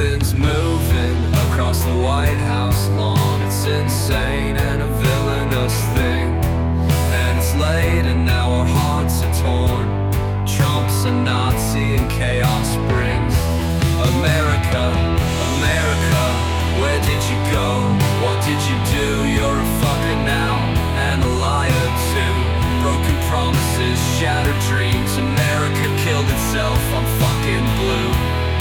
Something's moving across the White House lawn. It's insane and a villainous thing. And it's late and now our hearts are torn. Trump's a Nazi and chaos brings. America, America, where did you go? What did you do? You're a fucker now, and a liar too. Broken promises, shattered dreams. America killed itself, I'm fucking blue.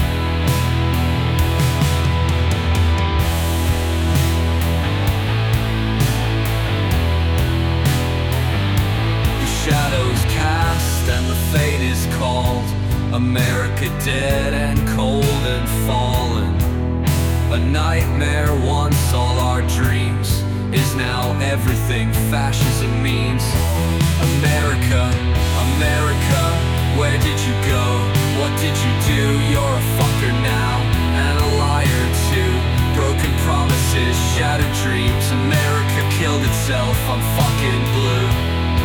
Shadows cast and the fate is called. America dead and cold and fallen. A nightmare once all our dreams is now everything fascism means. America, America, where did you go? What did you do? You're a fucker now, and a liar too. Broken promises, shattered dreams. America killed itself, I'm fucking blue.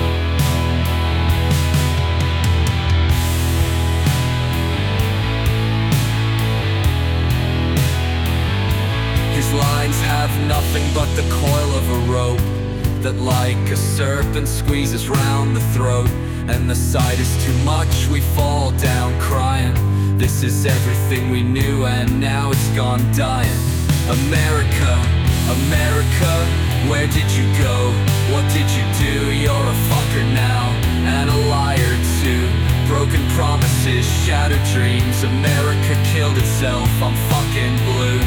His lines have nothing but the coil of a rope that like a serpent squeezes round the throat. And the sight is too much, we fall down crying. This is everything we knew and now it's gone dying. America, America, where did you go? What did you do? You're a fucker now, and a liar too. Broken promises, shattered dreams. America killed itself, I'm fucking blue.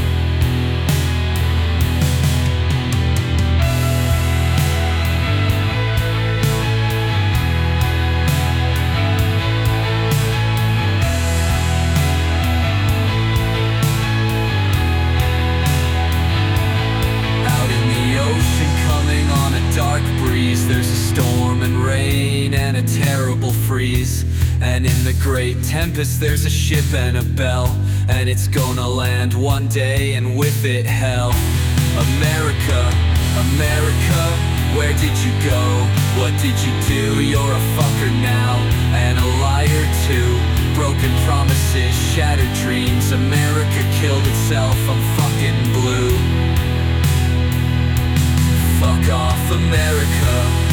There's a storm and rain and a terrible freeze. And in the great tempest there's a ship and a bell. And it's gonna land one day and with it hell. America, America, where did you go? What did you do? You're a fucker now, and a liar too. Broken promises, shattered dreams. America killed itself, I'm fucking blue. Fuck off, America.